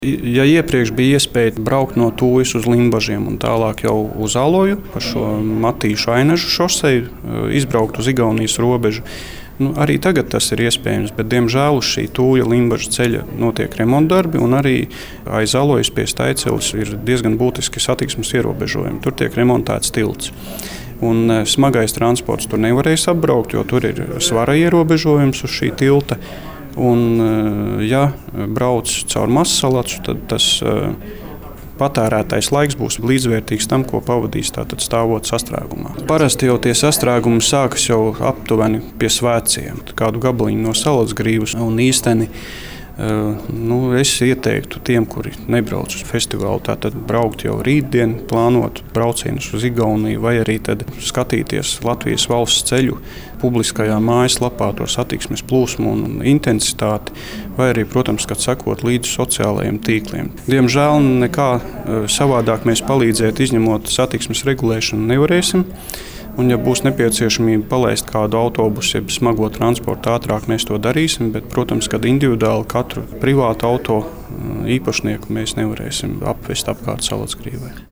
Ja iepriekš bija iespēja braukt no Tūjas uz Limbažiem un tālāk jau uz Aloju, pa šo Matīšu Ainažu šoseju, izbraukt uz Igaunijas robežu, arī tagad tas ir iespējams, bet diemžēl uz šī Tūja Limbaža ceļa notiek remontdarbi un arī aiz Alojas pie Staiceles ir diezgan būtiski satiksmes ierobežojumi. Tur tiek remontēts tilts. Un smagais transports tur nevarēs apbraukt, jo tur ir svara ierobežojums uz šī tilta. Un, ja brauc caur Mazsalacu, tad tas patērētais laiks būs līdzvērtīgs tam, ko pavadīs stāvot sastrēgumā. Parasti jau tie sastrēgumi sākas jau aptuveni pie Svētkiem, kādu gabaliņu no Salacgrīvas. Un īsteni es ieteiktu tiem, kuri nebrauc uz festivālu, tātad braukt jau rītdien, plānot braucienus uz Igauniju vai arī tad skatīties Latvijas valsts ceļu publiskajā mājaslapā to satiksmes plūsmu un intensitāti, vai arī, protams, kad sekot līdzi sociālajiem tīkliem. Diemžēl nekā savādāk mēs palīdzēt, izņemot satiksmes regulēšanu, nevarēsim. Un, ja būs nepieciešamība palaist kādu autobusu, jeb smago transportu ātrāk, mēs to darīsim, bet, protams, kad individuāli katru privātu auto īpašnieku mēs nevarēsim apvest apkārt Salacgrīvai.